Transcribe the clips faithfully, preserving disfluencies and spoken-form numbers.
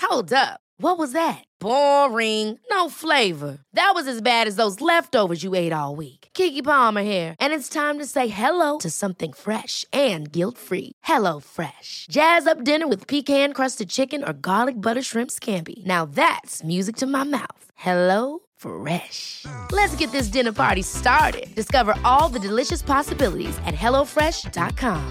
Hold up. What was that? Boring. No flavor. That was as bad as those leftovers you ate all week. Keke Palmer here, and it's time to say hello to something fresh and guilt-free. Hello Fresh. Jazz up dinner with pecan-crusted chicken or garlic butter shrimp scampi. Now that's music to my mouth. Hello Fresh. Let's get this dinner party started. Discover all the delicious possibilities at hello fresh dot com.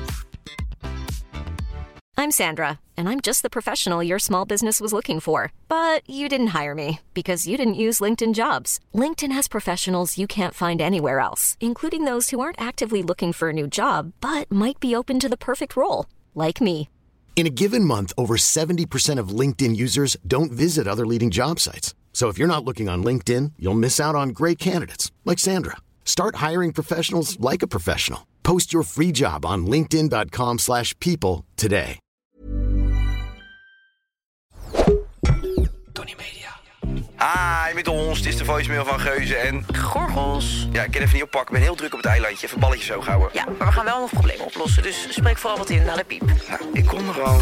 I'm Sandra, and I'm just the professional your small business was looking for. But you didn't hire me because you didn't use LinkedIn Jobs. LinkedIn has professionals you can't find anywhere else, including those who aren't actively looking for a new job, but might be open to the perfect role, like me. In a given month, over seventy percent of LinkedIn users don't visit other leading job sites. So if you're not looking on LinkedIn, you'll miss out on great candidates like Sandra. Start hiring professionals like a professional. Post your free job on linkedin dot com slash people today. Tony Media. Hi, met ons. Het is de voicemail van Geuze en... Gorgels. Ja, ik kan even niet oppakken. Ik ben heel druk op het eilandje. Even balletjes zo houden. Ja, maar we gaan wel nog problemen oplossen. Dus spreek vooral wat in naar de piep. Nou, ik kom er gewoon.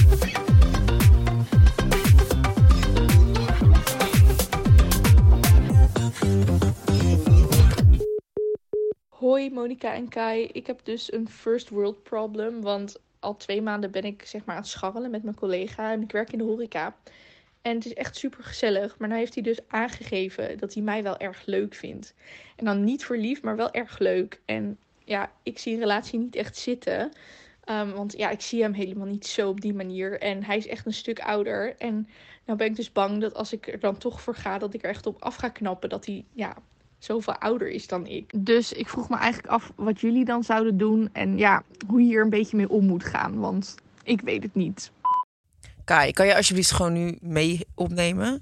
Hoi Monica en Kai, ik heb dus een first world problem, want al twee maanden ben ik zeg maar aan het scharrelen met mijn collega en ik werk in de horeca. En het is echt super gezellig, maar nou heeft hij dus aangegeven dat hij mij wel erg leuk vindt. En dan niet verliefd, maar wel erg leuk. En ja, ik zie een relatie niet echt zitten, um, want ja, ik zie hem helemaal niet zo op die manier. En hij is echt een stuk ouder en nou ben ik dus bang dat als ik er dan toch voor ga, dat ik er echt op af ga knappen dat hij, ja... zoveel ouder is dan ik. Dus ik vroeg me eigenlijk af wat jullie dan zouden doen. En ja, hoe je hier een beetje mee om moet gaan. Want ik weet het niet. Kai, kan je alsjeblieft gewoon nu mee opnemen?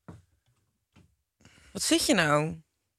Wat zit je nou?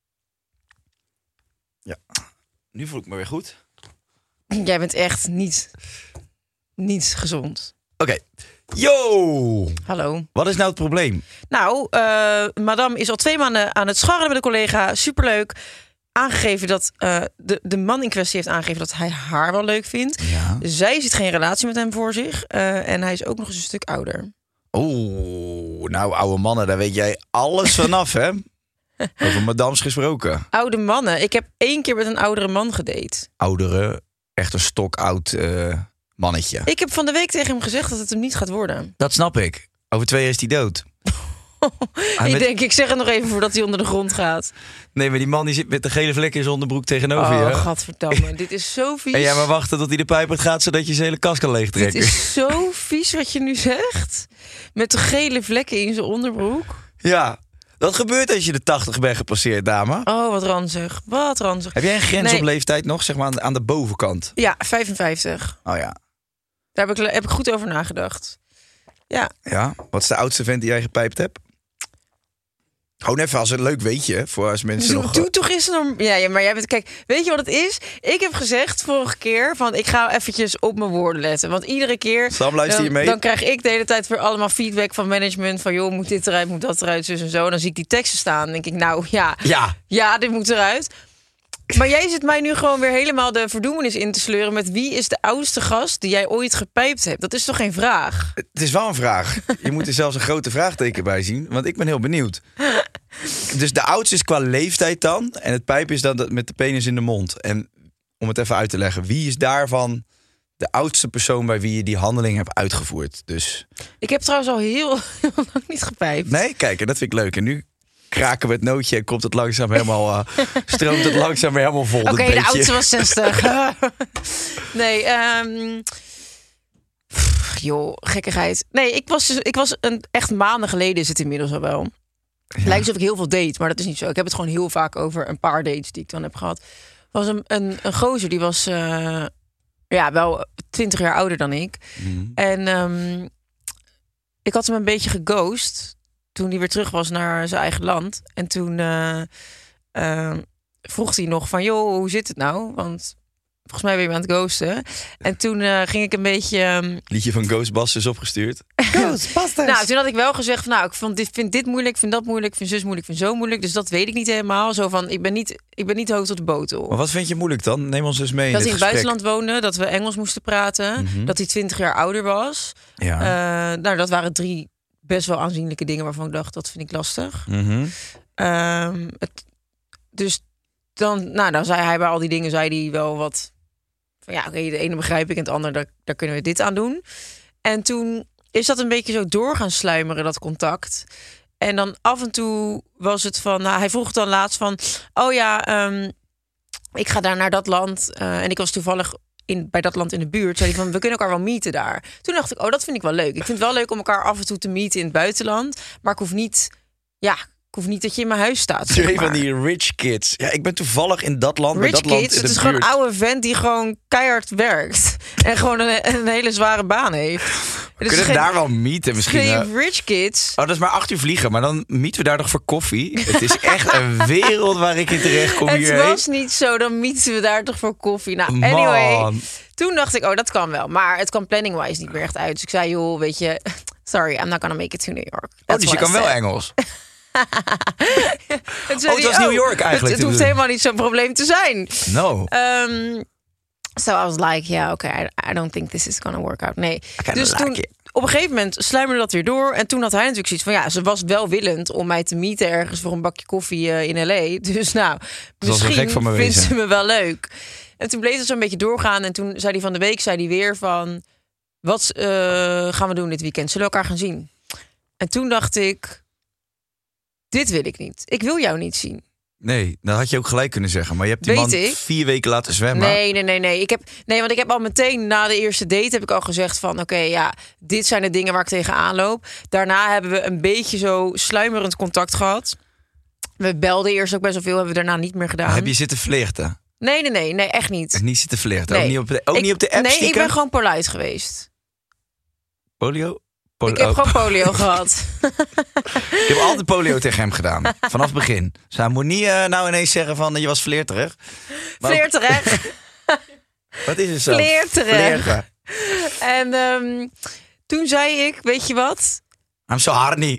Ja, nu voel ik me weer goed. Jij bent echt niet, niet gezond. Oké. Okay. Yo! Hallo. Wat is nou het probleem? Nou, uh, madame is al twee maanden aan het scharrelen met een collega. Superleuk. Aangegeven dat uh, de, de man in kwestie heeft aangegeven dat hij haar wel leuk vindt. Ja. Zij ziet geen relatie met hem voor zich. Uh, en hij is ook nog eens een stuk ouder. Oeh, nou oude mannen, daar weet jij alles vanaf, hè? Over madames gesproken. Oude mannen. Ik heb één keer met een oudere man gedate. Oudere, echt een stokoud uh, mannetje. Ik heb van de week tegen hem gezegd dat het hem niet gaat worden. Dat snap ik. Over twee jaar is hij dood. Ik met... denk, ik zeg het nog even voordat hij onder de grond gaat. Nee, maar die man die zit met de gele vlek in zijn onderbroek tegenover oh, je. Oh, gadverdamme. Dit is zo vies. En jij maar wachten tot hij de pijp uit gaat, zodat je zijn hele kast kan leegtrekken. Dit is zo vies wat je nu zegt. Met de gele vlekken in zijn onderbroek. Ja, dat gebeurt als je de tachtig bent gepasseerd, dame. Oh, wat ranzig. Wat ranzig. Heb jij een grens nee. op leeftijd nog, zeg maar aan de, aan de bovenkant? Ja, vijfenvijftig. Oh ja. Daar heb ik, heb ik goed over nagedacht. Ja. Ja, wat is de oudste vent die jij gepijpt hebt? Gewoon even als een leuk weetje voor als mensen doe, nog... Doe toch eens een... Ja, ja, maar jij bent... Kijk, weet je wat het is? Ik heb gezegd vorige keer van ik ga eventjes op mijn woorden letten. Want iedere keer... Sam, luister je mee? Dan, dan krijg ik de hele tijd weer allemaal feedback van management. Van joh, moet dit eruit, moet dat eruit, zus en zo. En dan zie ik die teksten staan. Dan denk ik, nou ja, ja, ja dit moet eruit. Maar jij zit mij nu gewoon weer helemaal de verdoemenis in te sleuren met wie is de oudste gast die jij ooit gepijpt hebt. Dat is toch geen vraag? Het is wel een vraag. Je moet er zelfs een grote vraagteken bij zien, want ik ben heel benieuwd. Dus de oudste is qua leeftijd dan en het pijpen is dan met de penis in de mond. En om het even uit te leggen, wie is daarvan de oudste persoon bij wie je die handeling hebt uitgevoerd? Dus... Ik heb trouwens al heel, heel lang niet gepijpt. Nee, kijk, en dat vind ik leuk. En nu kraken we het nootje en komt het langzaam helemaal, uh, stroomt het langzaam weer helemaal vol. Oké, okay, de oudste was zestig. Nee, um... Pff, joh, gekkigheid. Nee, ik was, ik was een, echt maanden geleden is het inmiddels al wel. Ja. Lijkt alsof ik heel veel date, maar dat is niet zo. Ik heb het gewoon heel vaak over een paar dates die ik dan heb gehad. Was een, een, een gozer, die was uh, ja, wel twintig jaar ouder dan ik. Mm. En um, ik had hem een beetje geghost toen hij weer terug was naar zijn eigen land. En toen uh, uh, vroeg hij nog van, joh, hoe zit het nou? Want volgens mij ben je me aan het ghosten. En toen uh, ging ik een beetje... Um... Liedje van Ghostbusters opgestuurd. Ghostbusters! Nou, toen had ik wel gezegd van, nou, ik vond dit, vind dit moeilijk, vind dat moeilijk, vind zus moeilijk, vind zo moeilijk. Dus dat weet ik niet helemaal. Zo van, ik ben niet, ik ben niet hoog tot de botel. Maar wat vind je moeilijk dan? Neem ons eens mee dat in hij in het buitenland woonde, dat we Engels moesten praten. Mm-hmm. Dat hij twintig jaar ouder was. Ja. Uh, nou, dat waren drie best wel aanzienlijke dingen waarvan ik dacht, dat vind ik lastig. Mm-hmm. Um, het, dus dan, nou, dan zei hij bij al die dingen, zei hij wel wat van ja, oké, okay, de ene begrijp ik en het andere, daar, daar kunnen we dit aan doen. En toen is dat een beetje zo door gaan sluimeren, dat contact. En dan af en toe was het van, nou, hij vroeg dan laatst van, oh ja, um, ik ga daar naar dat land. Uh, en ik was toevallig in, bij dat land in de buurt. Zei hij van, we kunnen elkaar wel meeten daar. Toen dacht ik, oh, dat vind ik wel leuk. Ik vind het wel leuk om elkaar af en toe te meeten in het buitenland. Maar ik hoef niet, ja, ik hoef niet dat je in mijn huis staat. Zeg Twee maar. van die rich kids. Ja, ik ben toevallig in dat land, Rich bij dat land kids, in de het is buurt. gewoon een oude vent die gewoon keihard werkt. En gewoon een, een hele zware baan heeft. We kunnen geen, daar wel meeten misschien. Geen rich kids. Oh, dat is maar acht uur vliegen. Maar dan mieten we daar toch voor koffie? Het is echt een wereld waar ik in terecht kom. Het hierheen. was niet zo, dan mieten we daar toch voor koffie. Nou, anyway. Man. Toen dacht ik, oh, dat kan wel. Maar het kwam planning-wise niet meer echt uit. Dus ik zei, joh, weet je, sorry, I'm not gonna make it to New York. Oh, dus je kan wel Engels? het oh, het was oh, New York eigenlijk. Het, het hoeft helemaal niet zo'n probleem te zijn. No. Um, so I was like, yeah, okay, I, I don't think this is gonna work out. Nee. Dus like toen, it. op een gegeven moment sluimerde dat weer door. En toen had hij natuurlijk zoiets van, ja, ze was wel willend om mij te meeten ergens voor een bakje koffie uh, in L A. Dus nou, misschien vindt wezen. ze me wel leuk. En toen bleef het zo een beetje doorgaan. En toen zei hij van de week, zei hij weer van, wat uh, gaan we doen dit weekend? Zullen we elkaar gaan zien? En toen dacht ik, dit wil ik niet. Ik wil jou niet zien. Nee, dat had je ook gelijk kunnen zeggen. Maar je hebt die Weet man ik? vier weken laten zwemmen. Nee, nee, nee, nee. Ik heb, nee, want ik heb al meteen na de eerste date heb ik al gezegd van, oké, okay, ja, dit zijn de dingen waar ik tegenaan loop. Daarna hebben we een beetje zo sluimerend contact gehad. We belden eerst ook best wel veel, hebben we daarna niet meer gedaan. Maar heb je zitten flirten? Nee, nee, nee, nee, echt niet. Niet zitten flirten? Nee. Ook, niet op de, ook ik, niet op de app Nee, stiekem? ik ben gewoon polite geweest. Polio? Polo. Ik heb gewoon polio gehad. Ik heb altijd polio tegen hem gedaan. Vanaf het begin. Dus hij moet niet uh, nou ineens zeggen van je was flirterig. Flirterig. Wat is het zo? Flirterig. Flirten. En um, toen zei ik, weet je wat? I'm so horny.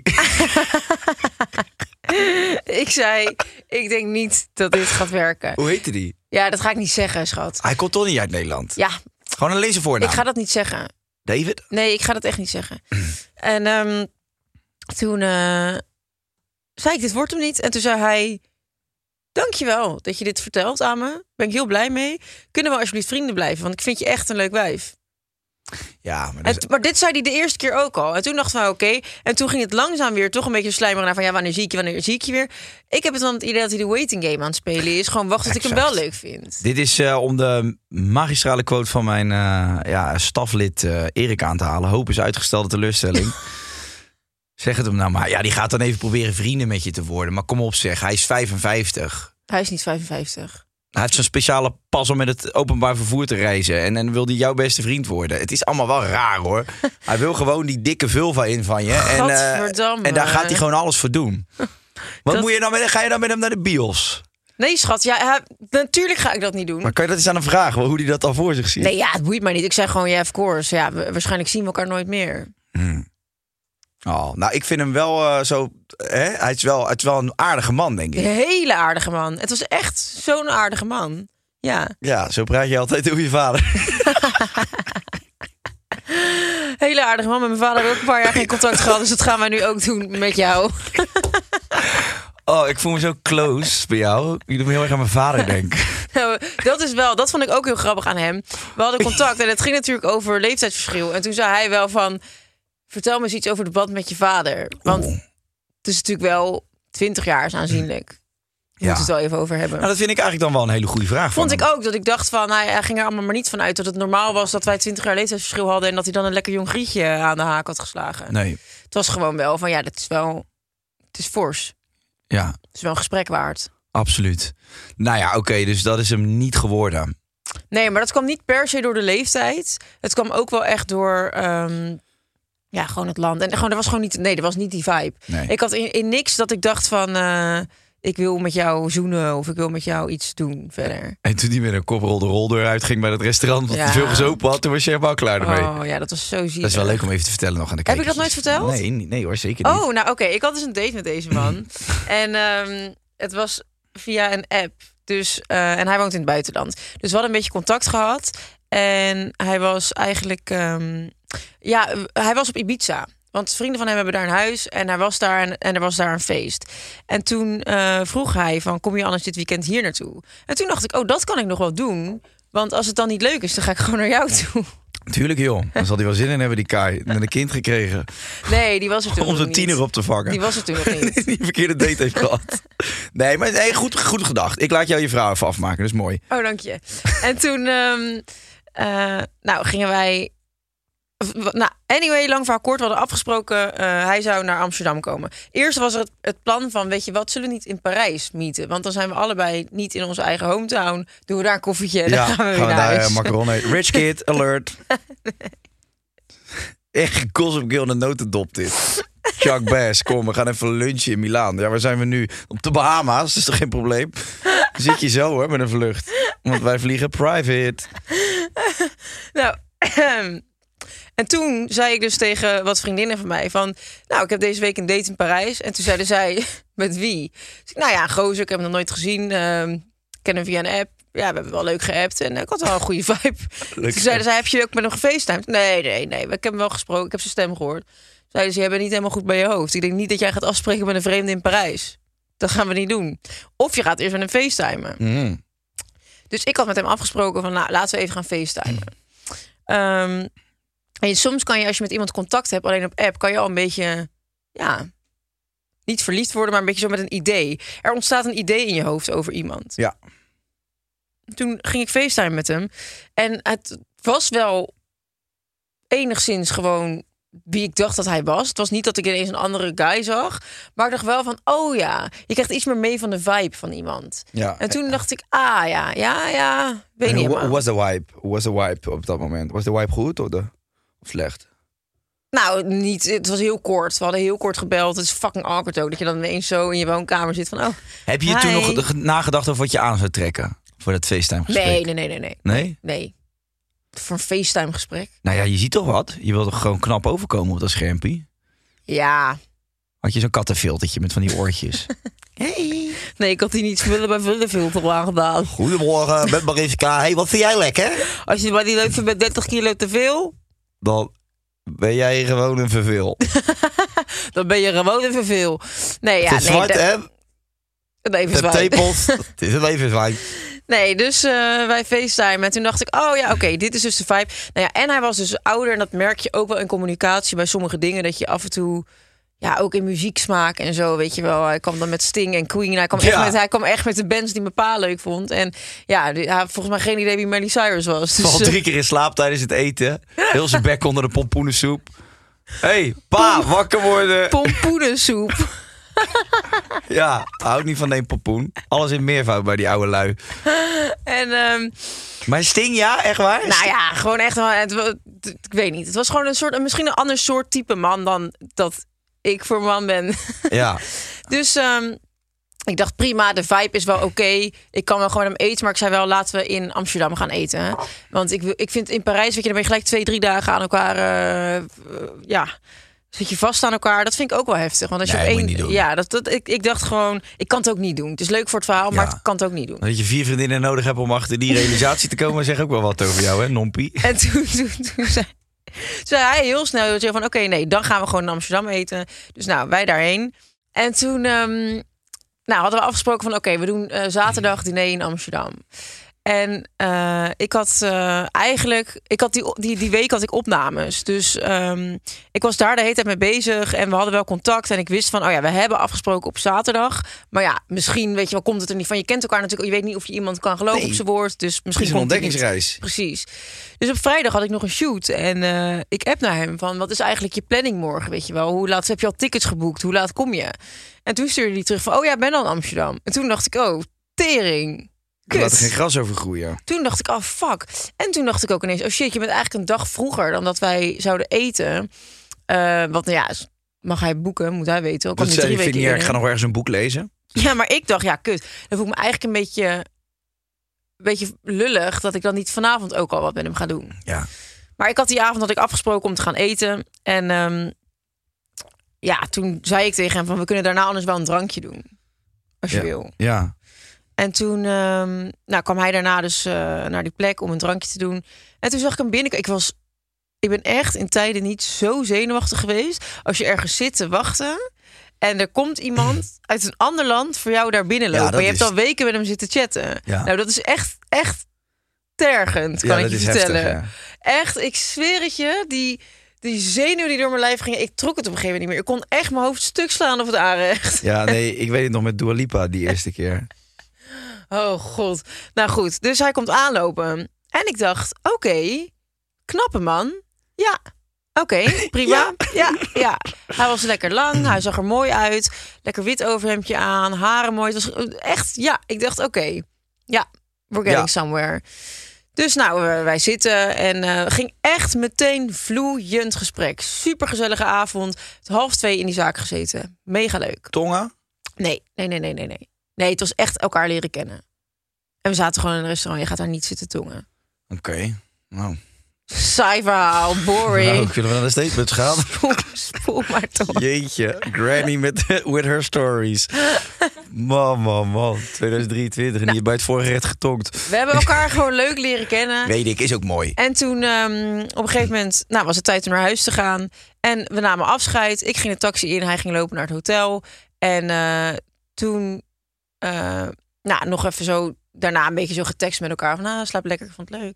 Ik zei, ik denk niet dat dit gaat werken. Hoe heette die? Ja, dat ga ik niet zeggen, schat. Hij komt toch niet uit Nederland? Ja. Gewoon een lezenvoornaam. Ik ga dat niet zeggen. David? Nee, ik ga dat echt niet zeggen. En um, toen uh, zei ik, dit wordt hem niet. En toen zei hij, dankjewel dat je dit vertelt aan me. Ben ik heel blij mee. Kunnen we alsjeblieft vrienden blijven? Want ik vind je echt een leuk wijf. Ja, maar, dus... en, maar dit zei hij de eerste keer ook al. En toen dachten we, oké. Okay. En toen ging het langzaam weer toch een beetje slijmeren naar van, ja, wanneer zie ik je, wanneer zie ik je weer. Ik heb het dan het idee dat hij de waiting game aan het spelen is. Gewoon wachten tot ik hem wel leuk vind. Dit is uh, om de magistrale quote van mijn uh, ja, staflid uh, Erik aan te halen. Hoop is uitgestelde teleurstelling. Zeg het hem nou maar. Ja, die gaat dan even proberen vrienden met je te worden. Maar kom op zeg, hij is vijfenvijftig. Hij is niet vijfenvijftig. Hij heeft zo'n speciale pas om met het openbaar vervoer te reizen. En dan wil hij jouw beste vriend worden. Het is allemaal wel raar hoor. Hij wil gewoon die dikke vulva in van je. En, uh, en daar gaat hij gewoon alles voor doen. Wat dat... moet je dan met, ga je dan met hem naar de bios? Nee schat, ja, hij, natuurlijk ga ik dat niet doen. Maar kan je dat eens aan hem vragen, hoe hij dat dan voor zich ziet? Nee, ja, het boeit mij niet. Ik zeg gewoon, ja, yeah, of course. Ja, waarschijnlijk zien we elkaar nooit meer. Hmm. Oh, nou, ik vind hem wel uh, zo... Hè? Hij is wel, het is wel een aardige man, denk ik. Een hele aardige man. Het was echt zo'n aardige man. Ja. Ja, zo praat je altijd over je vader. Hele aardige man. Met mijn vader hebben we ook een paar jaar geen contact gehad. Dus dat gaan wij nu ook doen met jou. Oh, ik voel me zo close bij jou. Je doet me heel erg aan mijn vader denken. Nou, dat is wel, dat vond ik ook heel grappig aan hem. We hadden contact en het ging natuurlijk over leeftijdsverschil. En toen zei hij wel van... Vertel me eens iets over de band met je vader. Want Oeh. het is natuurlijk wel twintig jaar is aanzienlijk. We ja. moeten het wel even over hebben. Nou, dat vind ik eigenlijk dan wel een hele goede vraag. Vond van ik ook. Dat ik dacht van, hij, hij ging er allemaal maar niet van uit dat het normaal was dat wij twintig jaar leeftijdsverschil hadden en dat hij dan een lekker jong grietje aan de haak had geslagen. Nee. Het was gewoon wel van, ja, dat is wel, het is fors. Ja. Het is wel een gesprek waard. Absoluut. Nou ja, oké, okay, dus dat is hem niet geworden. Nee, maar dat kwam niet per se door de leeftijd. Het kwam ook wel echt door... Um, Ja, gewoon het land. En gewoon, er was gewoon niet. Nee, er was niet die vibe. Nee. Ik had in, in niks dat ik dacht van. Uh, ik wil met jou zoenen of ik wil met jou iets doen verder. En toen die met een koprol de roldeur uitging bij het restaurant, wat ja. veel gezopen had, toen was je helemaal klaar ermee. Oh ja, dat was zo ziek. Dat is wel leuk om even te vertellen nog aan de kijkers. Heb ik dat nooit verteld? Nee, nee hoor, zeker niet. Oh, nou oké. Okay. Ik had dus een date met deze man. en um, het was via een app. Dus, uh, en hij woont in het buitenland. Dus we hadden een beetje contact gehad. En hij was eigenlijk... Um, ja, hij was op Ibiza Want vrienden van hem hebben daar een huis en hij was daar en, en er was daar een feest. En toen uh, vroeg hij van, kom je anders dit weekend hier naartoe? En toen dacht ik, oh, dat kan ik nog wel doen. Want als het dan niet leuk is, dan ga ik gewoon naar jou toe. Tuurlijk joh, dan zal hij wel zin in hebben die Kai. En een kind gekregen. Nee, die was er toen Om zijn nog tiener niet. op te vangen. Die was er toen nog niet. Die verkeerde date heeft gehad. Nee, maar nee, goed, goed gedacht. Ik laat jou je vrouw even afmaken, dat is mooi. Oh, dank je. En toen um, uh, nou, gingen wij... Nou, anyway, lang verhaal kort. We hadden afgesproken, uh, hij zou naar Amsterdam komen. Eerst was er het, het plan van, weet je wat, zullen we niet in Parijs meeten? Want dan zijn we allebei niet in onze eigen hometown. Doen we daar een koffietje en Ja, dan gaan we weer gaan we naar daar huis. uh, macaron eten. Rich kid, alert. Nee. Echt Gossip Girl in de notendop dit. Chuck Bass, kom, we gaan even lunchen in Milaan. Ja, waar zijn we nu? Op de Bahama's, dat is toch geen probleem? Dan zit je zo hoor, met een vlucht. Want wij vliegen private. Nou, en toen zei ik dus tegen wat vriendinnen van mij van, nou, ik heb deze week een date in Parijs. En toen zeiden zij, met wie? Dus ik, nou ja, een gozer, ik heb hem nog nooit gezien. Uh, ik ken hem via een app. Ja, we hebben wel leuk geappt en ik had wel een goede vibe. Leuk. Toen zeiden zij, heb je ook met hem gefacetimed? Nee, nee, nee, ik heb hem wel gesproken, ik heb zijn stem gehoord. Zeiden ze, jij bent niet helemaal goed bij je hoofd. Ik denk niet dat jij gaat afspreken met een vreemde in Parijs. Dat gaan we niet doen. Of je gaat eerst met hem facetimen. Mm. Dus ik had met hem afgesproken van, nou, laten we even gaan facetimen. Mm. Um, en soms kan je, als je met iemand contact hebt, alleen op app, kan je al een beetje, ja, niet verliefd worden, maar een beetje zo met een idee. Er ontstaat een idee in je hoofd over iemand. Ja. Toen ging ik facetimen met hem. En het was wel enigszins gewoon wie ik dacht dat hij was. Het was niet dat ik ineens een andere guy zag. Maar ik dacht wel van, oh ja, je krijgt iets meer mee van de vibe van iemand. Ja. En toen dacht ik, ah ja, ja, ja, weet en niet hoe helemaal. was de vibe? Hoe was de vibe op dat moment? Was de vibe goed of, de, of slecht? Nou, niet, het was heel kort. We hadden heel kort gebeld. Het is fucking awkward ook, dat je dan ineens zo in je woonkamer zit van, oh, heb je hi. toen nog nagedacht over wat je aan zou trekken voor dat FaceTime gesprek? Nee, nee, nee, nee, nee. Nee? Nee. Voor een FaceTime gesprek? Nou ja, je ziet toch wat? Je wilt toch gewoon knap overkomen op dat schermpje? Ja. Had je zo'n kattenfiltertje met van die oortjes? Hey. Nee, ik had die niet vullen bij vullenfilter aangedaan. Goedemorgen, met Mariska. Hey, wat vind jij lekker? Als je maar die leuk vindt met dertig kilo te veel, Dan ben jij gewoon een verveel. dan ben je gewoon een verveel. Nee, ja, het is nee. zwart, de... hè? Een even De tepels. Het is een even zwart. Nee, dus uh, wij facetimen. En toen dacht ik, oh ja, oké, okay, dit is dus de vibe. Nou ja, en hij was dus ouder. En dat merk je ook wel in communicatie bij sommige dingen. Dat je af en toe, ja, ook in muzieksmaak en zo, weet je wel. Hij kwam dan met Sting en Queen. Hij kwam, ja. echt, met, hij kwam echt met de bands die mijn pa leuk vond. En ja, hij had volgens mij geen idee wie Miley Cyrus was. Dus, Val drie keer in slaap tijdens het eten. Heel zijn bek onder de pompoenensoep. Hé, hey, pa, Pom- wakker worden. Pompoenensoep. Ja, houdt niet van één pompoen. Alles in meervoud bij die oude lui. En, um, maar Sting, ja? Echt waar? Nou ja, gewoon echt wel. Het, het, ik weet niet. Het was gewoon een soort, misschien een ander soort type man dan dat ik voor man ben. Ja. Dus um, ik dacht, prima, de vibe is wel oké. Okay. Ik kan wel gewoon hem eten, maar ik zei wel, laten we in Amsterdam gaan eten. Hè? Want ik, ik vind in Parijs, weet je, dan ben je gelijk twee, drie dagen aan elkaar. Uh, uh, ja. Zit je vast aan elkaar, dat vind ik ook wel heftig. Want als je nee, op één, één, ja, dat, dat, ik, ik dacht gewoon, ik kan het ook niet doen. Het is leuk voor het verhaal, ja. maar ik kan het ook niet doen. Dat je vier vriendinnen nodig hebt om achter die realisatie te komen, zeg ook wel wat over jou, hè, Nompie? En toen, toen, toen zei, zei hij heel snel van, oké, okay, nee, dan gaan we gewoon in Amsterdam eten. Dus nou, wij daarheen. En toen, um, nou, hadden we afgesproken van, oké, okay, we doen uh, zaterdag diner in Amsterdam. En uh, ik had uh, eigenlijk, ik had die, die, die week had ik opnames. Dus um, ik was daar de hele tijd mee bezig en we hadden wel contact. En ik wist van, oh ja, we hebben afgesproken op zaterdag. Maar ja, misschien, weet je wel, komt het er niet van. Je kent elkaar natuurlijk, je weet niet of je iemand kan geloven nee. op zijn woord. Dus misschien het is een komt ontdekkingsreis. Het Precies. Dus op vrijdag had ik nog een shoot. En uh, ik app naar hem van, wat is eigenlijk je planning morgen, weet je wel? Hoe laat heb je al tickets geboekt? Hoe laat kom je? En toen stuurde hij terug van, oh ja, ik ben al in Amsterdam. En toen dacht ik, oh, tering. Ik laat er geen gras over groeien. Toen dacht ik, oh fuck. En toen dacht ik ook ineens, oh shit, je bent eigenlijk een dag vroeger dan dat wij zouden eten. Uh, want nou ja, mag hij boeken, moet hij weten. Dat zei je, niet, ik ga nog ergens een boek lezen. Ja, maar ik dacht, ja, kut. Dan voel ik me eigenlijk een beetje, een beetje lullig dat ik dan niet vanavond ook al wat met hem ga doen. Ja. Maar ik had die avond had ik afgesproken om te gaan eten. En um, ja, toen zei ik tegen hem van, we kunnen daarna anders wel een drankje doen. Als je ja. wil. Ja. En toen um, nou, kwam hij daarna dus uh, naar die plek om een drankje te doen. En toen zag ik hem binnen. Ik was ik ben echt in tijden niet zo zenuwachtig geweest. Als je ergens zit te wachten en er komt iemand uit een ander land voor jou daar binnenlopen. Ja, en je is... hebt al weken met hem zitten chatten. Ja. Nou, dat is echt, echt tergend, kan ja, ik je is vertellen. Heftig, ja. Echt, ik zweer het je, die, die zenuwen die door mijn lijf gingen, ik trok het op een gegeven moment niet meer. Ik kon echt mijn hoofd stuk slaan of het aanrecht. Ja, nee, ik weet het nog met Dua Lipa die eerste keer. Oh god. Nou goed, dus hij komt aanlopen. En ik dacht, oké, okay, knappe man. Ja, oké, okay, prima. Ja. ja, ja. Hij was lekker lang, hij zag er mooi uit. Lekker wit overhemdje aan, haren mooi. Het was echt, ja, ik dacht, oké. Okay, ja, we're getting ja. somewhere. Dus nou, wij zitten en uh, ging echt meteen vloeiend gesprek. Supergezellige avond. Half twee in die zaak gezeten. Mega leuk. Tongen? Nee, nee, nee, nee, nee, nee. Nee, het was echt elkaar leren kennen. En we zaten gewoon in een restaurant. Je gaat daar niet zitten tongen. Oké, okay. nou. Saai verhaal, boring. Nou, kunnen we naar de statement gaan? Spoel, spoel maar toch. Jeetje, Granny met with her stories. Man, man, man. tweeduizend drieëntwintig en nou, je bij het voorgerecht getonkt. We hebben elkaar gewoon leuk leren kennen. Weet ik, is ook mooi. En toen um, op een gegeven moment nou, was het tijd om naar huis te gaan. En we namen afscheid. Ik ging de taxi in, hij ging lopen naar het hotel. En uh, toen, uh, nou, nog even zo... Daarna een beetje zo getekst met elkaar van, nou, slaap lekker, ik vond het leuk.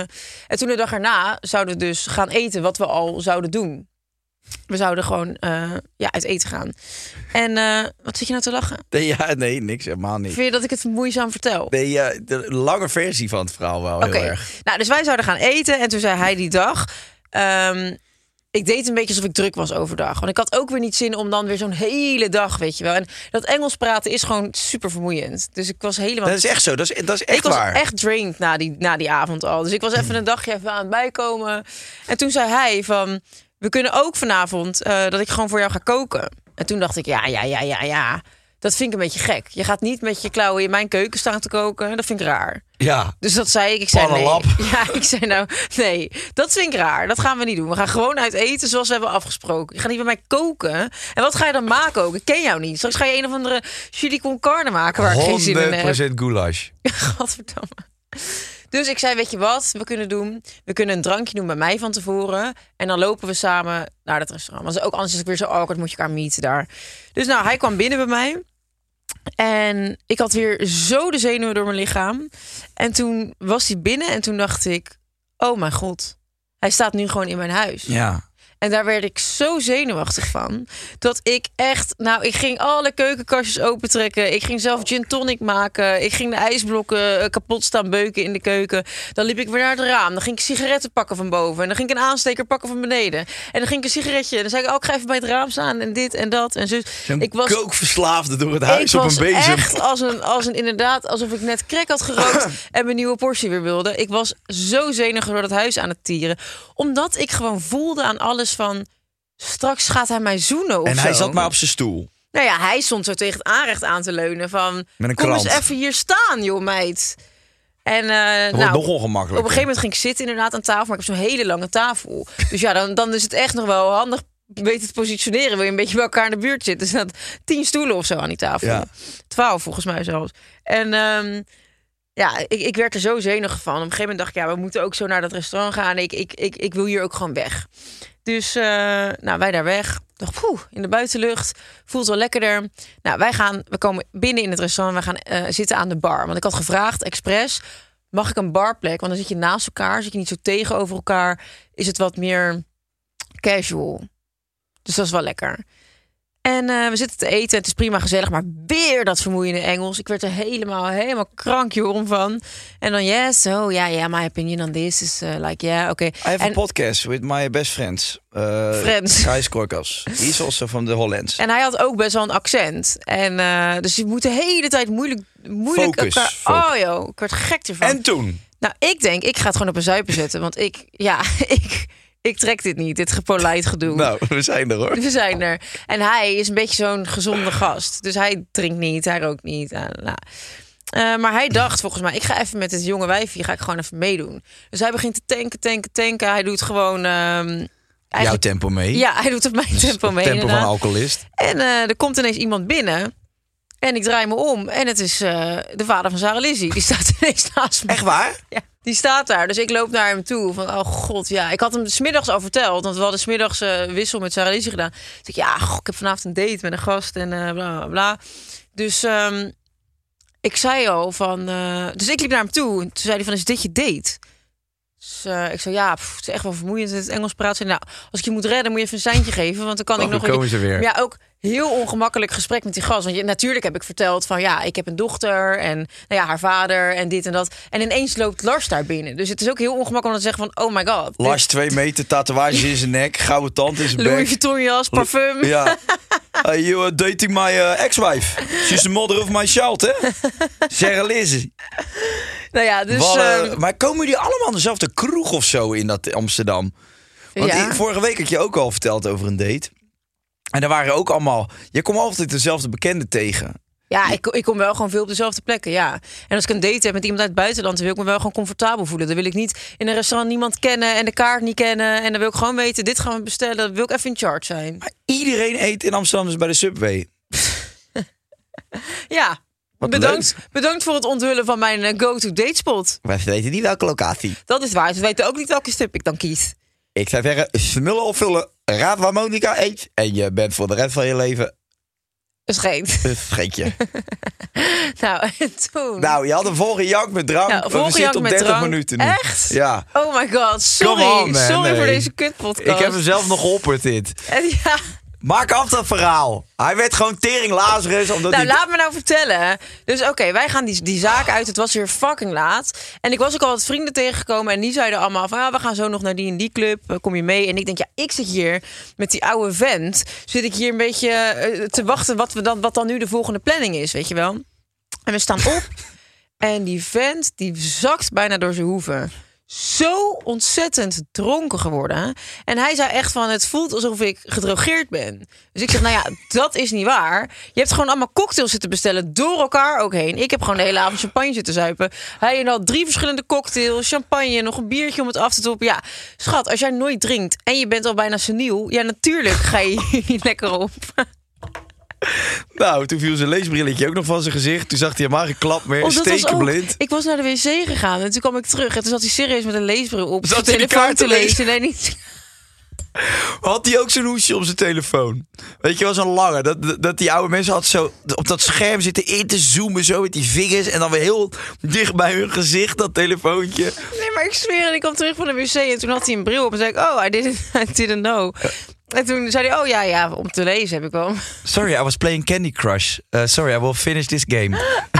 En toen de dag erna zouden we dus gaan eten wat we al zouden doen. We zouden gewoon uh, ja, uit eten gaan. En uh, wat zit je nou te lachen? Nee, ja, nee, niks, helemaal niet. Vind je dat ik het moeizaam vertel? Nee, ja, de lange versie van het verhaal wel, okay. heel erg. Nou, dus wij zouden gaan eten en toen zei hij die dag... Um, ik deed een beetje alsof ik druk was overdag. Want ik had ook weer niet zin om dan weer zo'n hele dag, weet je wel. En dat Engels praten is gewoon super vermoeiend. Dus ik was helemaal... Dat is echt zo, dat is, dat is echt ik was waar. echt drained na die, na die avond al. Dus ik was even een dagje even aan het bijkomen. En toen zei hij van... We kunnen ook vanavond uh, dat ik gewoon voor jou ga koken. En toen dacht ik, ja, ja, ja, ja, ja. Dat vind ik een beetje gek. Je gaat niet met je klauwen in mijn keuken staan te koken. Dat vind ik raar. Ja. Dus dat zei ik. Ik zei nee. Lap. Ja, ik zei nou, nee, dat vind ik raar. Dat gaan we niet doen. We gaan gewoon uit eten zoals we hebben afgesproken. Je gaat niet bij mij koken. En wat ga je dan maken ook? Ik ken jou niet. Straks ga je een of andere chili con carne maken waar ik geen zin in heb. honderd procent goulash. Godverdamme. Dus ik zei, weet je wat we kunnen doen? We kunnen een drankje doen bij mij van tevoren. En dan lopen we samen naar dat restaurant. Want ook anders is het weer zo awkward, moet je elkaar meeten daar. Dus nou, hij kwam binnen bij mij. En ik had weer zo de zenuwen door mijn lichaam. En toen was hij binnen en toen dacht ik... Oh mijn god, hij staat nu gewoon in mijn huis. Ja. En daar werd ik zo zenuwachtig van. Dat ik echt... Nou, ik ging alle keukenkastjes opentrekken. Ik ging zelf gin tonic maken. Ik ging de ijsblokken kapot staan beuken in de keuken. Dan liep ik weer naar het raam. Dan ging ik sigaretten pakken van boven. En dan ging ik een aansteker pakken van beneden. En dan ging ik een sigaretje. En dan zei ik, oh, ik ga even bij het raam staan. En dit en dat. En zus. Ik was kookverslaafde door het huis op een bezem. Ik was echt als een, als een inderdaad... alsof ik net crack had gerookt en mijn nieuwe Porsche weer wilde. Ik was zo zenuwachtig door het huis aan het tieren. Omdat ik gewoon voelde aan alles van... straks gaat hij mij zoenen of En hij zo. zat maar op zijn stoel. Nou ja, hij stond zo tegen het aanrecht aan te leunen van... Met een kom krant. eens even hier staan, joh meid. En uh, dat nou, wordt nog ongemakkelijker. Op een gegeven moment ging ik zitten inderdaad aan tafel... maar ik heb zo'n hele lange tafel. Dus ja, dan, dan is het echt nog wel handig... weten te positioneren, wil je een beetje bij elkaar in de buurt zitten. Er staan tien stoelen of zo aan die tafel. Ja. Twaalf volgens mij zelfs. En... Um, ja, ik, ik werd er zo zenuwachtig van. Op een gegeven moment dacht ik, ja, we moeten ook zo naar dat restaurant gaan. Ik, ik, ik, ik wil hier ook gewoon weg. Dus, uh, nou, wij daar weg. Dacht, poeh, in de buitenlucht. Voelt wel lekkerder. Nou, wij gaan, we komen binnen in het restaurant. We gaan uh, zitten aan de bar. Want ik had gevraagd, expres, mag ik een barplek? Want dan zit je naast elkaar, zit je niet zo tegenover elkaar. Is het wat meer casual. Dus dat is wel lekker. En uh, we zitten te eten, het is prima gezellig, maar weer dat vermoeiende Engels. Ik werd er helemaal, helemaal krankjoren van. En dan, yes, oh ja, yeah, yeah, my opinion on this is uh, like, yeah, oké. Okay. I have en, a podcast with my best friends. Uh, friends. Gijs Korkas. He is also from the Hollands. En hij had ook best wel een accent. En uh, dus je moet de hele tijd moeilijk, moeilijk Focus, elkaar... focus. Oh joh, ik werd gek ervan. En toen? Nou, ik denk, ik ga het gewoon op een zuipen zetten. Want ik, ja, ik... Ik trek dit niet, dit gepolite gedoe. Nou, we zijn er hoor. We zijn er. En hij is een beetje zo'n gezonde gast. Dus hij drinkt niet, hij rookt niet. Uh, nou. uh, maar hij dacht volgens mij, ik ga even met het jonge wijfje, ga ik gewoon even meedoen. Dus hij begint te tanken, tanken, tanken. Hij doet gewoon... Um, Jouw tempo mee? Ja, hij doet op mijn tempo mee. Tempo van alcoholist. En uh, er komt ineens iemand binnen. En ik draai me om en het is uh, de vader van Sarah Lizzie. Die staat ineens naast me. Echt waar? Ja, die staat daar. Dus ik loop naar hem toe. Van, oh god, ja. Ik had hem 's middags al verteld. Want we hadden 's middags uh, wissel met Sarah Lizzie gedaan. Dus ik, ja, goh, ik heb vanavond een date met een gast en uh, bla, bla, bla. Dus um, ik zei al van... Uh, dus ik liep naar hem toe. En toen zei hij van, is dit je date? Dus uh, ik zei, ja, pff, het is echt wel vermoeiend in het Engels praten. Nou, als ik je moet redden, moet je even een seintje geven. Want dan kan oh, ik nog... komen ze weer. Ja, ook heel ongemakkelijk gesprek met die gast. Want je, natuurlijk heb ik verteld van, ja, ik heb een dochter. En nou ja, haar vader en dit en dat. En ineens loopt Lars daar binnen. Dus het is ook heel ongemakkelijk om te zeggen van, oh my god. Lars, dit... twee meter, tatoeages in zijn nek, gouden tand in zijn bek. Louis Vuitton jas, parfum. Ja. Are you uh, dating my uh, ex-wife? She's the mother of my child, hè? Sarah Lizzie. Nou ja, dus... Wat, uh, um... Maar komen jullie allemaal aan dezelfde kroeg of zo in dat Amsterdam? Want ja. ik, vorige week had je ook al verteld over een date. En daar waren ook allemaal... Je komt altijd dezelfde bekenden tegen. Ja, ik, ik kom wel gewoon veel op dezelfde plekken, ja. En als ik een date heb met iemand uit het buitenland... dan wil ik me wel gewoon comfortabel voelen. Dan wil ik niet in een restaurant niemand kennen en de kaart niet kennen. En dan wil ik gewoon weten, dit gaan we bestellen. Dan wil ik even in charge zijn. Maar iedereen eet in Amsterdam dus bij de Subway. Ja, Wat bedankt, leuk. bedankt voor het onthullen van mijn uh, go-to datespot. We weten niet welke locatie. Dat is waar, ze weten ook niet welke stip ik dan kies. Ik zou zeggen, smullen of vullen. Raad waar Monica eet. En je bent voor de rest van je leven... Een scheet. een scheetje. Nou, en toen... Nou, je had een volgende jank met drank. Ja, we volgende zitten jank op met dertig drank. minuten nu. Echt? Ja. Oh my god, sorry. Come on, man. Sorry Nee. voor deze kutpodcast. Ik heb hem zelf nog geopperd, dit. En ja... Maak af dat verhaal. Hij werd gewoon tering Lazarus. Omdat Nou, hij... laat me nou vertellen. Dus oké, okay, wij gaan die, die zaak uit. Het was weer fucking laat. En ik was ook al wat vrienden tegengekomen. En die zeiden allemaal van, ja, we gaan zo nog naar die en die club. Kom je mee? En ik denk, ja, ik zit hier met die oude vent. Zit ik hier een beetje uh, te wachten wat, we dan, wat dan nu de volgende planning is, weet je wel? En we staan op. En die vent, die zakt bijna door zijn hoeven. Zo ontzettend dronken geworden. En hij zei echt van, het voelt alsof ik gedrogeerd ben. Dus ik zeg, nou ja, dat is niet waar. Je hebt gewoon allemaal cocktails zitten bestellen, door elkaar ook heen. Ik heb gewoon de hele avond champagne zitten zuipen. Hij had drie verschillende cocktails, champagne, nog een biertje om het af te toppen. Ja, schat, als jij nooit drinkt en je bent al bijna seniel, ja, natuurlijk ga je hier lekker op. Nou, toen viel zijn leesbrilletje ook nog van zijn gezicht. Toen zag hij helemaal geen klap meer. Oh, dat was ook- Stekenblind. ik was naar de wc gegaan en toen kwam ik terug. En toen zat hij serieus met een leesbril op. Zat zijn hij die telefoon kaart te lezen? Nee, niet. Had hij ook zo'n hoesje op zijn telefoon? Weet je wel, zo'n lange. Dat, dat, dat die oude mensen had zo op dat scherm zitten in te zoomen. Zo met die vingers. En dan weer heel dicht bij hun gezicht, dat telefoontje. Nee, maar ik zweer, en ik kwam terug van de wc en toen had hij een bril op en zei ik, oh, I didn't, I didn't know. En toen zei hij, oh ja, ja, om te lezen heb ik wel. Sorry, I was playing Candy Crush. Uh, sorry, I will finish this game.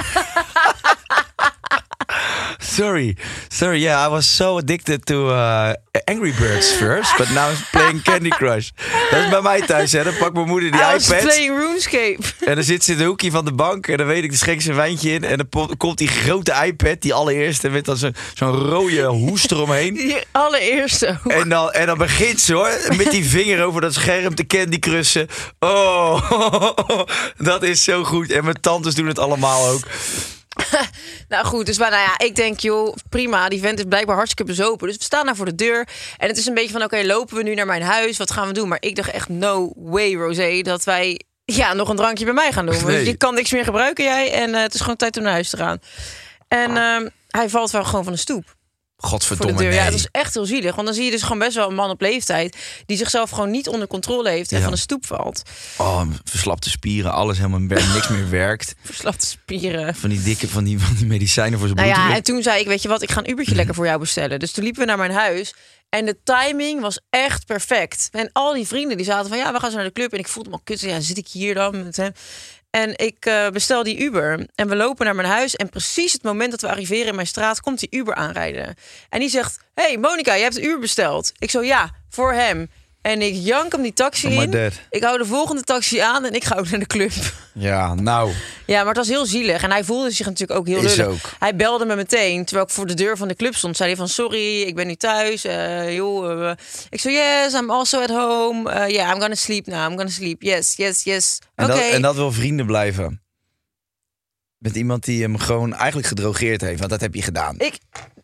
Sorry, sorry, yeah, I was so addicted to uh, Angry Birds first, but now I'm playing Candy Crush. Dat is bij mij thuis, hè. Dan pakt mijn moeder die I was iPad playing RuneScape. en dan zit ze in de hoekje van de bank en dan weet ik, dan schenk ze een wijntje in en dan po- komt die grote iPad, die allereerste, met dan zo'n zo'n rode hoest eromheen. Die allereerste. En dan, en dan begint ze, hoor, met die vinger over dat scherm te Candy Crussen. Oh, dat is zo goed. En mijn tantes doen het allemaal ook. Nou goed, dus maar, nou ja, ik denk, joh, prima. Die vent is blijkbaar hartstikke bezopen. Dus we staan daar voor de deur. En het is een beetje van, oké, okay, lopen we nu naar mijn huis? Wat gaan we doen? Maar ik dacht echt, no way, Rosé, dat wij ja, nog een drankje bij mij gaan doen. Nee. Want je kan niks meer gebruiken, jij. En uh, het is gewoon tijd om naar huis te gaan. En uh, hij valt wel gewoon van de stoep. Godverdomme, Voor de deur. nee. Ja, dat is echt heel zielig. Want dan zie je dus gewoon best wel een man op leeftijd die zichzelf gewoon niet onder controle heeft en Ja. van de stoep valt. Oh, verslapte spieren, alles helemaal niks meer werkt. Verslapte spieren. Van die dikke, van die, van die medicijnen voor zijn Nou ja, bloeddruk. en toen zei ik, weet je wat, ik ga een Ubertje lekker voor jou bestellen. Dus toen liepen we naar mijn huis. En de timing was echt perfect. En al die vrienden die zaten van, ja, we gaan zo naar de club. En ik voelde me al kut. Ja, zit ik hier dan met hem? En ik uh, bestel die Uber. En we lopen naar mijn huis. En precies het moment dat we arriveren in mijn straat, komt die Uber aanrijden. En die zegt, hey Monica, je hebt een Uber besteld. Ik zo, ja, voor hem. En ik jank hem die taxi Oh my in. dad. Ik hou de volgende taxi aan en ik ga ook naar de club. Ja, nou. Ja, maar het was heel zielig. En hij voelde zich natuurlijk ook heel Is lullig. ook. Hij belde me meteen, terwijl ik voor de deur van de club stond. Zei hij van, sorry, ik ben nu thuis. Uh, joh, uh. Ik zo, yes, I'm also at home. Uh, yeah, I'm gonna sleep now. I'm gonna sleep. Yes, yes, yes. En, Oké. dat, en dat wil vrienden blijven. Met iemand die hem gewoon eigenlijk gedrogeerd heeft. Want dat heb je gedaan. Ik,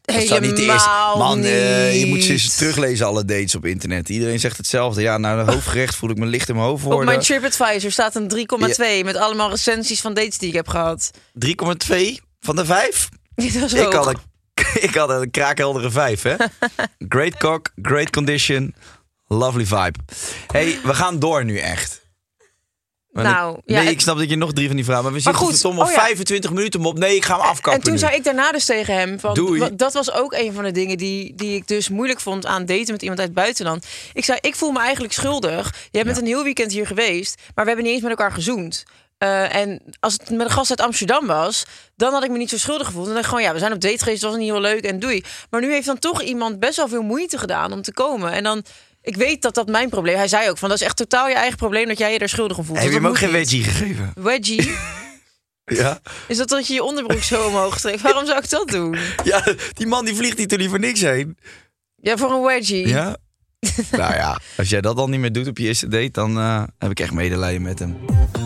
Dat staat niet eerst. Helemaal Man, eh, je moet ze niet. eens teruglezen, alle dates op internet. Iedereen zegt hetzelfde. Ja, nou, de hoofdgerecht voel ik me licht in mijn hoofd worden. Op mijn TripAdvisor staat een drie komma twee met allemaal recensies van dates die ik heb gehad. drie komma twee van de vijf? Dat is Ik hoog. had, een, ik had een kraakheldere vijf, hè? Great cock, great condition, lovely vibe. Hey, we gaan door nu echt. Want Nou, ik, ja, nee, het- ik snap dat je nog drie van die vragen... maar we Maar zitten goed, verdomme oh ja. vijfentwintig minuten op. Nee, ik ga hem afkappen En toen nu. zei ik daarna dus tegen hem... Van, Doei. wa- dat was ook een van de dingen die, die ik dus moeilijk vond aan daten met iemand uit het buitenland. Ik zei, ik voel me eigenlijk schuldig. Jij bent Ja. een heel weekend hier geweest, maar we hebben niet eens met elkaar gezoend. Uh, en als het met een gast uit Amsterdam was, dan had ik me niet zo schuldig gevoeld. En dan gewoon, ja, we zijn op date geweest, het was niet heel leuk en doei. Maar nu heeft dan toch iemand best wel veel moeite gedaan om te komen. En dan... Ik weet dat dat mijn probleem. Hij zei ook van, dat is echt totaal je eigen probleem dat jij je daar schuldig om voelt. Heb je Want hem ook dat geen moet niet. wedgie gegeven? Wedgie? Ja. Is dat dat je je onderbroek zo omhoog trekt? Waarom zou ik dat doen? Ja, die man die vliegt niet er niet voor niks heen. Ja, voor een wedgie. Ja? Nou ja, als jij dat dan niet meer doet op je eerste date... dan uh, heb ik echt medelijden met hem.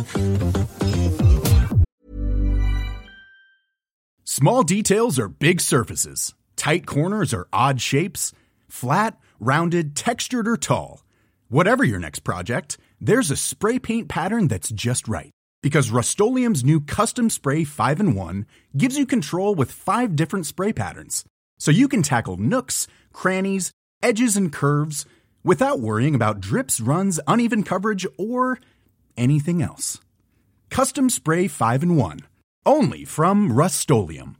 Small details are big surfaces. Tight corners are odd shapes. Flat, rounded, textured, or tall. Whatever your next project, there's a spray paint pattern that's just right. Because Rust-Oleum's new Custom Spray five in one gives you control with five different spray patterns. So you can tackle nooks, crannies, edges, and curves without worrying about drips, runs, uneven coverage, or anything else. Custom Spray five in one. Only from Rust-Oleum.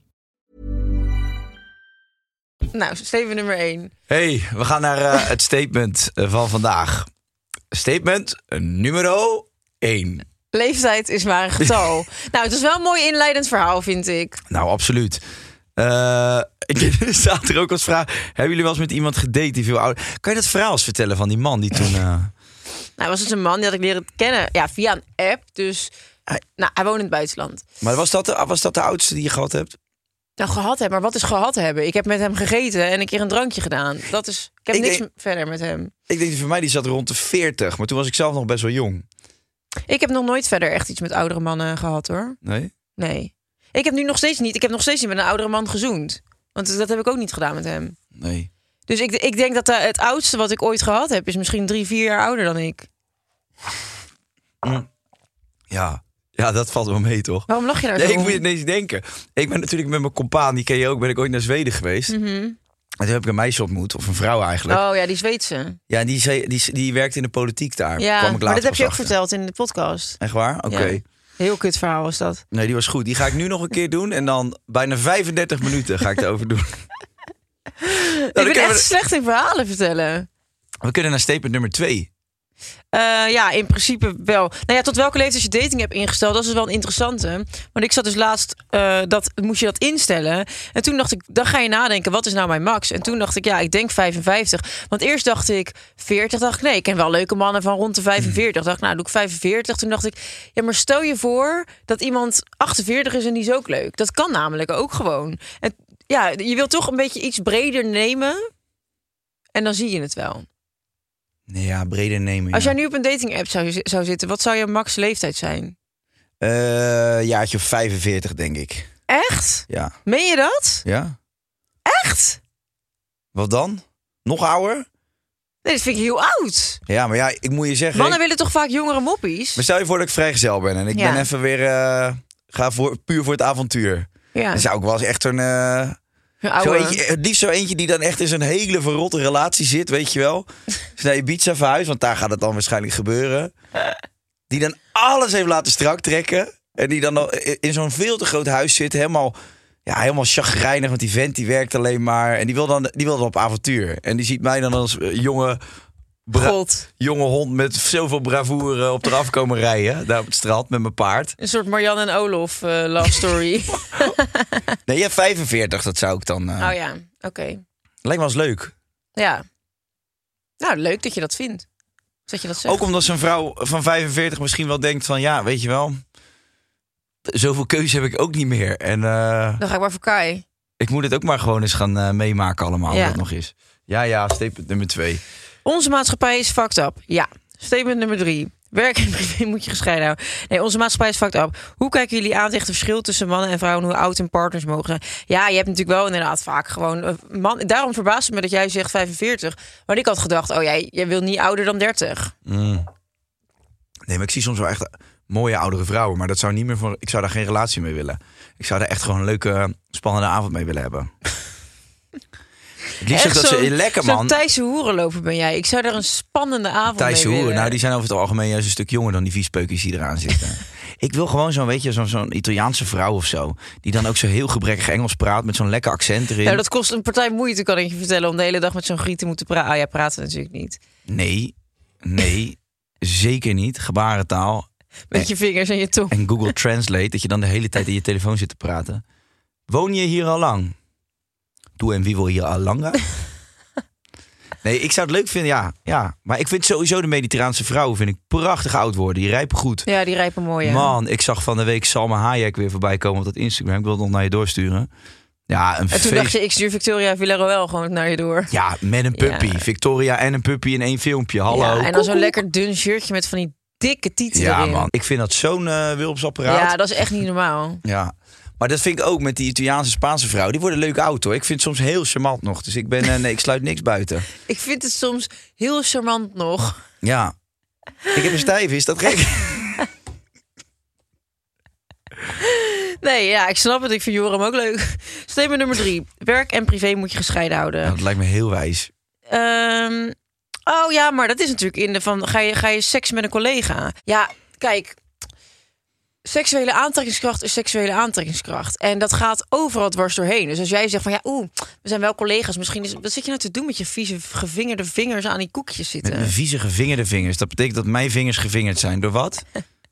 Nou, Steven nummer één. Hey, we gaan naar uh, het statement uh, van vandaag. Statement nummer één. Leeftijd is maar een getal. Nou, het is wel een mooi inleidend verhaal, vind ik. Nou, absoluut. Uh, er staat er ook als vraag... Hebben jullie wel eens met iemand gedate die veel ouder... Kan je dat verhaal eens vertellen van die man die toen... Uh... Nou, was het een man die had ik leren kennen. Ja, via een app. Dus, Hij... nou, hij woont in het buitenland. Maar was dat, de, was dat de oudste die je gehad hebt? Nou, gehad hebben. Maar wat is gehad hebben? Ik heb met hem gegeten en een keer een drankje gedaan. Dat is... Ik heb ik niks denk, verder met hem. Ik denk, voor mij die zat rond de veertig. Maar toen was ik zelf nog best wel jong. Ik heb nog nooit verder echt iets met oudere mannen gehad, hoor. Nee? Nee. Ik heb nu nog steeds niet... Ik heb nog steeds niet met een oudere man gezoend. Want dat heb ik ook niet gedaan met hem. Nee. Dus ik, ik denk dat de, het oudste wat ik ooit gehad heb... is misschien drie, vier jaar ouder dan ik. Mm. Ja. Ja, dat valt wel mee, toch? Waarom lach je daar Nee, zo ik om? moet je ineens denken. Ik ben natuurlijk met mijn compaan, die ken je ook, ben ik ooit naar Zweden geweest. Mhm. En toen heb ik een meisje ontmoet, of een vrouw eigenlijk. Oh ja, die Zweedse. Ja, en die, zei, die, die werkte in de politiek daar. Ja, Kwam ik maar later dat heb je ook pas achter. verteld in de podcast. Echt waar? Oké. Ja. Heel kut verhaal was dat. Nee, die was goed. Die ga ik nu nog een keer doen. En dan bijna vijfendertig minuten ga ik erover doen. Nou, ik ben kunnen echt we, slecht in verhalen vertellen. we kunnen naar statement nummer twee. Uh, ja, in principe wel. Nou ja, tot welke leeftijd je dating hebt ingesteld, dat is wel een interessante. Want ik zat dus laatst, uh, dat moest je dat instellen. En toen dacht ik, dan ga je nadenken, wat is nou mijn max? En toen dacht ik, ja, ik denk vijfenvijftig. Want eerst dacht ik veertig, dacht ik, nee, ik ken wel leuke mannen van rond de vijfenveertig. Dacht ik, nou, doe ik vijfenveertig. Toen dacht ik, ja, maar stel je voor dat iemand achtenveertig is en die is ook leuk. Dat kan namelijk ook gewoon. En ja, je wilt toch een beetje iets breder nemen. En dan zie je het wel. Nee, ja, breder nemen. Als ja. jij nu op een dating app zou, zou zitten, wat zou je max leeftijd zijn? Uh, jaartje of vijfenveertig, denk ik. Echt? Ja. Meen je dat? Ja. Echt? Wat dan? Nog ouder? Nee, dat vind ik heel oud. Ja, maar ja, ik moet je zeggen... Mannen ik... willen toch vaak jongere moppies? Maar stel je voor dat ik vrijgezel ben en ik Ja. ben even weer... Uh, ga voor, puur voor het avontuur. Ja. Dan zou ik wel eens echt een... Uh, Oude. Zo eentje, het liefst zo eentje die dan echt in zo'n hele verrotte relatie zit, weet je wel. Dus naar Ibiza verhuis, want daar gaat het dan waarschijnlijk gebeuren. Die dan alles heeft laten strak trekken. En die dan in zo'n veel te groot huis zit, helemaal, ja, helemaal chagrijnig. Want die vent die werkt alleen maar. En die wil dan, die wil dan op avontuur. En die ziet mij dan als jonge, bra- God. jonge hond met zoveel bravoure op eraf komen rijden. Daar op het strand met mijn paard. Een soort Marianne en Olof uh, love story. Nee, ja, vijfenveertig, dat zou ik dan... Uh, Oh ja, oké. Okay. Lijkt me wel eens leuk. Ja. Nou, leuk dat je dat vindt. Dat je dat zegt. Ook omdat zo'n vrouw van vijfenveertig misschien wel denkt van... ja, weet je wel, zoveel keuze heb ik ook niet meer. En uh, Dan ga ik maar voor Kai. ik moet het ook maar gewoon eens gaan uh, meemaken allemaal, Ja. hoe dat nog is. Ja, ja, statement nummer twee. Onze maatschappij is fucked up. Ja. Statement nummer drie. Werk en privé moet je gescheiden houden. Nee, onze maatschappij is fucked up. Hoe kijken jullie aan tegen het verschil tussen mannen en vrouwen... hoe oud hun partners mogen zijn? Ja, je hebt natuurlijk wel inderdaad vaak gewoon... Uh, man, daarom verbaast het me dat jij zegt vijfenveertig. Maar ik had gedacht, oh jij, jij wil niet ouder dan dertig. Mm. Nee, maar ik zie soms wel echt mooie oudere vrouwen. Maar dat zou niet meer voor. Ik zou daar geen relatie mee willen. Ik zou daar echt gewoon een leuke, spannende avond mee willen hebben. Het liefst ook dat ze lekker man. Zo'n Thaise hoerenloper ben jij. Ik zou daar een spannende avond Thaise mee hoeren, willen. nou die zijn over het algemeen juist een stuk jonger dan die viespeukjes die eraan zitten. Ik wil gewoon zo'n, weet je, zo'n, zo'n Italiaanse vrouw of zo. Die dan ook zo heel gebrekkig Engels praat met zo'n lekker accent erin. Nou, dat kost een partij moeite, kan ik je vertellen, om de hele dag met zo'n griet te moeten praten. Ah, jij praat natuurlijk niet. Nee, nee, zeker niet. Gebarentaal. Met je vingers en je tong. En Google Translate, dat je dan de hele tijd in je telefoon zit te praten. Woon je hier al lang? Doe en wie wil hier al langer? Nee, ik zou het leuk vinden, ja, ja. Maar ik vind sowieso de Mediterraanse vrouwen vind ik prachtig oud worden. Die rijpen goed. Ja, die rijpen mooi, ja. Man, ik zag van de week Salma Hayek weer voorbij komen op dat Instagram. Ik wil het nog naar je doorsturen. Ja, een en toen feest. dacht je, ik stuur Victoria Villarroel gewoon naar je door. Ja, met een puppy. Ja. Victoria en een puppy in één filmpje. Hallo. Ja, en dan zo'n lekker dun shirtje met van die dikke tieten Ja, erin. man. Ik vind dat zo'n uh, wilpsapparaat. Ja, dat is echt niet normaal. Ja. Maar dat vind ik ook met die Italiaanse Spaanse vrouw. Die worden leuk oud hoor. Ik vind het soms heel charmant nog. Dus ik ben, uh, nee, ik sluit niks buiten. Ik vind het soms heel charmant nog. Ja. Ik heb een stijf, is dat gek? Nee, ja, ik snap het. Ik vind Joram ook leuk. Statement nummer drie. Werk en privé moet je gescheiden houden. Nou, dat lijkt me heel wijs. Um, oh ja, maar dat is natuurlijk in de van... Ga je, ga je seks met een collega? Ja, kijk... Seksuele aantrekkingskracht is seksuele aantrekkingskracht. En dat gaat overal dwars doorheen. Dus als jij zegt van ja, oeh, we zijn wel collega's. Misschien is, wat zit je nou te doen met je vieze gevingerde vingers aan die koekjes zitten? Met mijn vieze gevingerde vingers. Dat betekent dat mijn vingers gevingerd zijn. Door wat?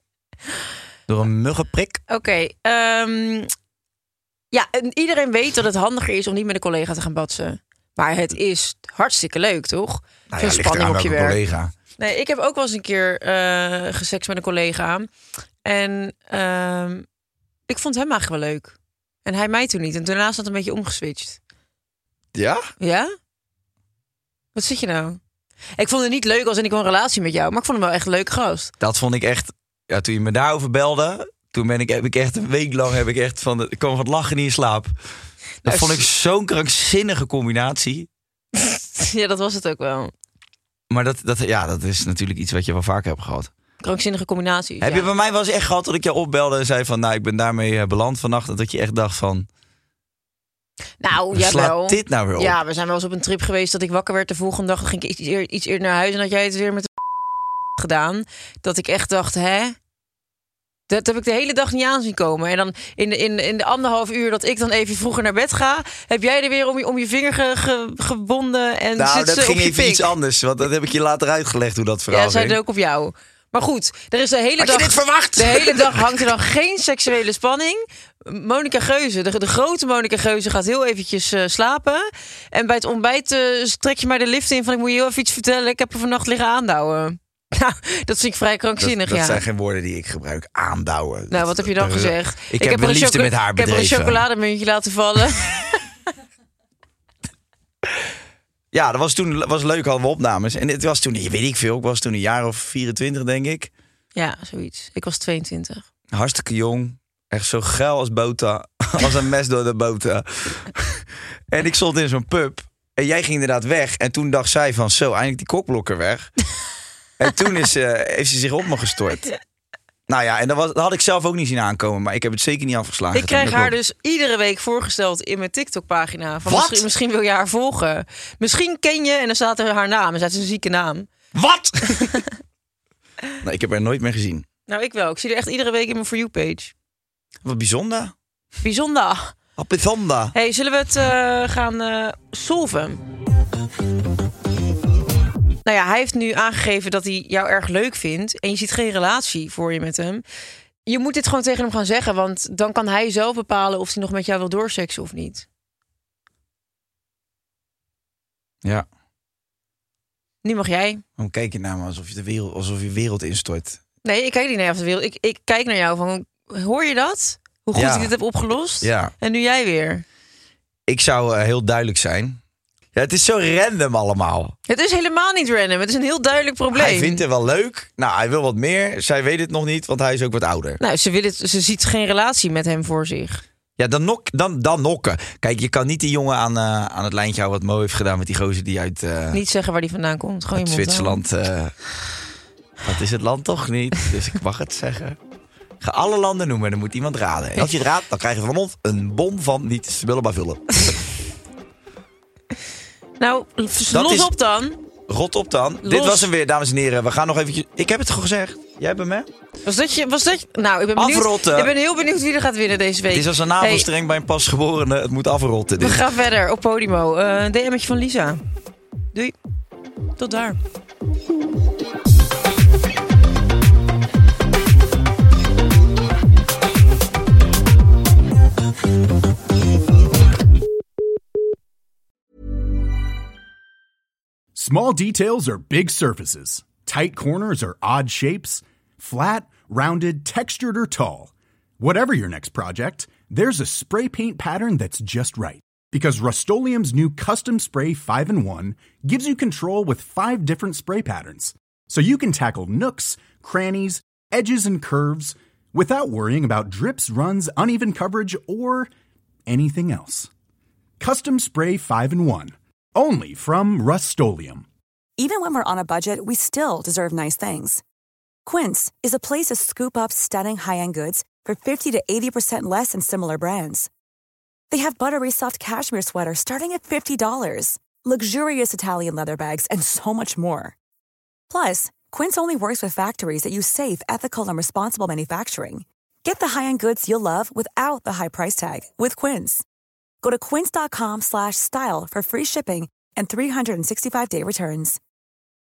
Door een muggenprik? Oké. Okay, um, ja, en iedereen weet dat het handiger is om niet met een collega te gaan batsen. Maar het is hartstikke leuk, toch? Nou ja, Zo'n spanning op je werk. Collega. Nee, ik heb ook wel eens een keer uh, geseks met een collega. En uh, ik vond hem eigenlijk wel leuk. En hij mij toen niet. En daarna is dat een beetje omgeswitcht. Ja? Ja? Wat zit je nou? Ik vond het niet leuk als in ik een relatie met jou. Maar ik vond hem wel echt een leuk gast. Dat vond ik echt... Ja, toen je me daarover belde... Toen ben ik, heb ik echt een week lang... Heb ik echt van... Ik kwam van het lachen niet in slaap. Dat nou, vond ik zo'n krankzinnige combinatie. Ja, dat was het ook wel. Maar dat, dat, ja, dat is natuurlijk iets wat je wel vaker hebt gehad. Krankzinnige combinaties. Heb ja. je bij mij wel eens echt gehad dat ik jou opbelde en zei van... Nou, ik ben daarmee beland vannacht. En dat je echt dacht van... Nou, jawel. Slaat dit nou weer op? Ja, we zijn wel eens op een trip geweest dat ik wakker werd de volgende dag. Dan ging ik iets eerder, iets eerder naar huis en had jij het weer met de gedaan. Dat ik echt dacht, hè? Dat heb ik de hele dag niet aan zien komen. En dan in de, in, in de anderhalf uur dat ik dan even vroeger naar bed ga... heb jij er weer om je, om je vinger ge, ge, gebonden en nou, zit dat ze ging op je even pik. iets anders. Want dat heb ik je later uitgelegd hoe dat verhaal Ja, zij ging. het ook op jou. Maar goed, er is de hele Had dag... je dit verwacht? De hele dag hangt er dan geen seksuele spanning. Monica Geuze, de, de grote Monica Geuze gaat heel eventjes uh, slapen. En bij het ontbijt uh, trek je mij de lift in van... ik moet je heel even iets vertellen, ik heb er vannacht liggen aandouwen. Nou, dat vind ik vrij krankzinnig, dat, dat ja. zijn geen woorden die ik gebruik. Aandouwen. Nou, wat heb je dan uh, gezegd? Ik, ik heb, heb de liefde met haar bedreven. Ik heb er een chocolademuntje laten vallen. Ja, dat was toen was leuk, hadden we opnames. En het was toen, weet ik veel, ik was toen een jaar of vierentwintig, denk ik. Ja, zoiets. Ik was tweeëntwintig. Hartstikke jong. Echt zo geil als bota. Als een mes door de bota. En ik stond in zo'n pub. En jij ging inderdaad weg. En toen dacht zij van, zo, eindelijk die kokblokker weg. En toen is, uh, heeft ze zich op me gestort. Nou ja, en dat, was, dat had ik zelf ook niet zien aankomen. Maar ik heb het zeker niet afgeslagen. Ik krijg haar dus iedere week voorgesteld in mijn TikTok-pagina. Van misschien, misschien wil je haar volgen. Misschien ken je, en dan staat er haar naam. En staat een zieke naam. Wat? Nou, ik heb haar nooit meer gezien. Nou, ik wel. Ik zie er echt iedere week in mijn For You-page. Wat bijzonder. Bijzonder. Wat bijzonder. Hey, zullen we het uh, gaan uh, solven? Nou ja, hij heeft nu aangegeven dat hij jou erg leuk vindt. En je ziet geen relatie voor je met hem. Je moet dit gewoon tegen hem gaan zeggen. Want dan kan hij zelf bepalen of hij nog met jou wil doorseksen of niet. Ja. Nu mag jij. Waarom kijk je naar me alsof je de wereld, alsof je wereld instort? Nee, ik kijk niet naar jou of de wereld. Ik, ik kijk naar jou van, hoor je dat? Hoe goed ja. ik dit heb opgelost? Ja. En nu jij weer. Ik zou uh, heel duidelijk zijn. Ja, het is zo random allemaal. Het is helemaal niet random. Het is een heel duidelijk probleem. Hij vindt het wel leuk. Nou, hij wil wat meer. Zij weet het nog niet, want hij is ook wat ouder. Nou, ze, wil het, ze ziet geen relatie met hem voor zich. Ja, dan, nok, dan, dan nokken. Kijk, je kan niet die jongen aan, uh, aan het lijntje houden wat Mo heeft gedaan met die gozer die uit... Uh, niet zeggen waar die vandaan komt. Gewoon uit Zwitserland. Uh, dat is het land toch niet? Dus ik mag het zeggen. Ik ga alle landen noemen en dan moet iemand raden. En als je het raadt, dan krijg je van ons een bon van niet spullen maar vullen. Nou, los is... op dan. Rot op dan. Los. Dit was hem weer, dames en heren. We gaan nog eventjes... Ik heb het toch gezegd? Jij bent me? Was dat je... Was dat je... Nou, ik ben benieuwd... Afrotten. Ik ben heel benieuwd wie er gaat winnen deze week. Het is als een navelstreng hey. bij een pasgeborene. Het moet afrotten. Dit. We gaan verder op Podimo. Uh, een D M'tje van Lisa. Doei. Tot daar. Small details are big surfaces. Tight corners are odd shapes. Flat, rounded, textured, or tall. Whatever your next project, there's a spray paint pattern that's just right. Because Rust-Oleum's new Custom Spray five in one gives you control with five different spray patterns. So you can tackle nooks, crannies, edges, and curves without worrying about drips, runs, uneven coverage, or anything else. Custom Spray five in one. Only from Rust-Oleum. Even when we're on a budget, we still deserve nice things. Quince is a place to scoop up stunning high-end goods for fifty to eighty percent less than similar brands. They have buttery soft cashmere sweaters starting at fifty dollars, luxurious Italian leather bags, and so much more. Plus, Quince only works with factories that use safe, ethical, and responsible manufacturing. Get the high-end goods you'll love without the high price tag with Quince. Go to quince.com slash style for free shipping and three sixty-five day returns.